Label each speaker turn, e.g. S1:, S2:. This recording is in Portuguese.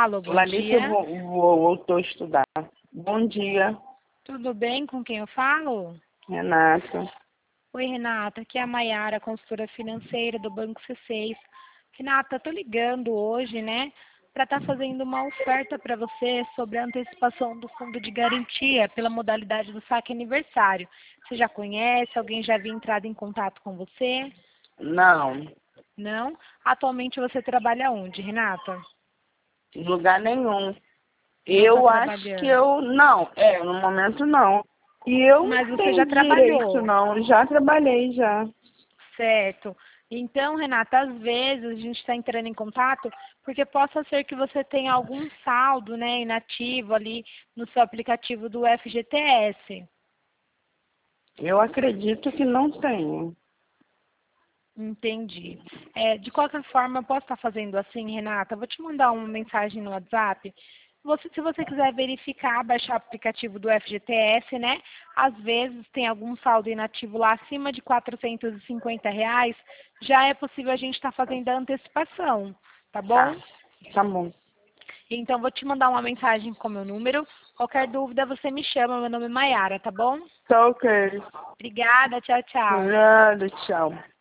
S1: Alô, bom
S2: Larissa
S1: dia.
S2: voltou a estudar. Bom dia,
S1: Tudo bem? Com quem eu falo?
S2: Renata.
S1: Oi, Renata. Aqui é a Maiara, consultora financeira do Banco C6. Renata, tô ligando hoje, né, para estar fazendo uma oferta para você sobre a antecipação do fundo de garantia pela modalidade do saque aniversário. Você já conhece? Alguém já havia entrado em contato com você?
S2: Não,
S1: Não? Atualmente você trabalha onde, Renata?
S2: em lugar nenhum.
S1: Não está
S2: Eu acho que
S1: trabalhando.
S2: eu... Não, no momento não. E eu
S1: Mas
S2: não
S1: você já
S2: tenho direito,
S1: trabalhou.
S2: não. Já trabalhei, já.
S1: Certo. Então, Renata, às vezes a gente está entrando em contato porque possa ser que você tenha algum saldo, né, inativo ali no seu aplicativo do FGTS.
S2: Eu acredito que não tenho.
S1: Entendi. De qualquer forma, eu posso estar fazendo assim, Renata? Vou te mandar uma mensagem no WhatsApp. Se você quiser verificar, baixar o aplicativo do FGTS, né? Às vezes tem algum saldo inativo lá acima de R$ 450, já é possível a gente estar fazendo a antecipação, tá bom?
S2: Tá bom.
S1: Então, vou te mandar uma mensagem com meu número. Qualquer dúvida, você me chama. Meu nome é Maiara, tá bom?
S2: Tá ok.
S1: Obrigada, tchau, tchau.
S2: Obrigada, tchau.